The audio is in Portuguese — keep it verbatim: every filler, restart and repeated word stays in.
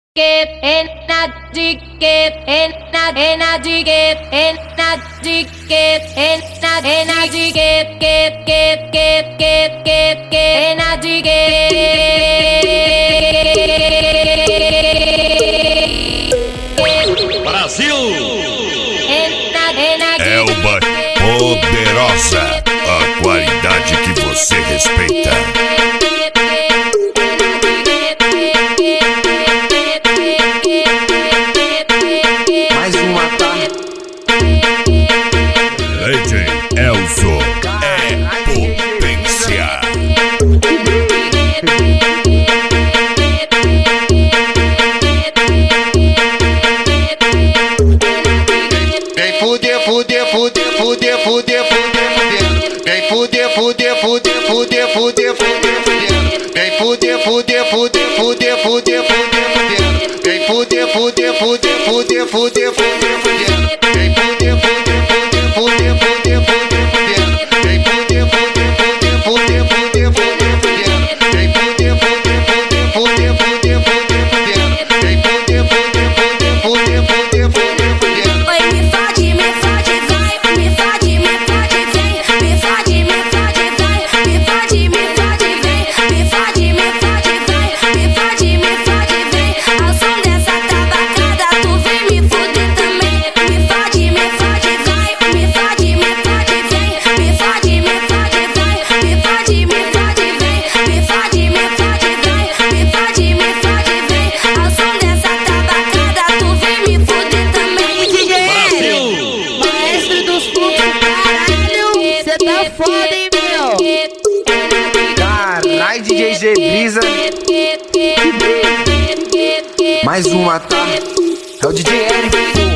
Brasil Elba poderosa, a qualidade que você respeita. Mais uma, tá? D J Elzo é potência. Vem fuder, fuder, fuder, fuder, fuder, fuder, fuder. Vem fuder, fuder, fuder, fuder, fuder, fuder, fuder. Vem fuder, fuder, fuder, fuder, fuder, fuder, fuder. Vem fuder, fuder, fuder, fuder, fuder, fuder, fuder. Vem fuder, fuder, fuder, fuder, fuder, fuder, fuder. Vem fuder, fuder, fuder, fuder, fuder, fuder, fuder. Vem fuder, fuder, fuder, fuder, fuder, fuder, fuder. Vem fuder, fuder, fuder, fuder, fuder, fuder, fuder. Oi, me fode, me fode, vai, me fode, me fode, vem, me fode, me fode, vai, me fode, me fode, vem, me fode, me fode, vai, me fode, me fode, vem. Ao som dessa tabacada, tu vem me fuder também. Me fode, me fode, vai, me fode, me fode, vem, me fode, me fode, vai, me fode, me fode, vem, me fode, me fode, vai, me fode, me fode, vem. Ao som dessa tabacada, tu vem me fuder também. D J Maestro dos putos, caralho, cê tá foda, hein, meu? Caralho, D J G Brisa. Mais uma, tá? É o D J L.